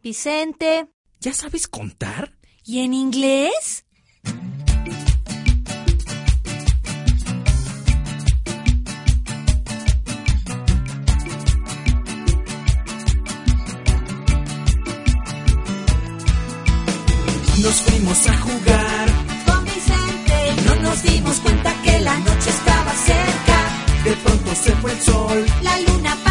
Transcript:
Vicente. ¿Ya sabes contar? ¿Y en inglés? Nos fuimos a jugar Con Vicente. No nos dimos cuenta que la noche estaba cerca. De pronto se fue el sol. La luna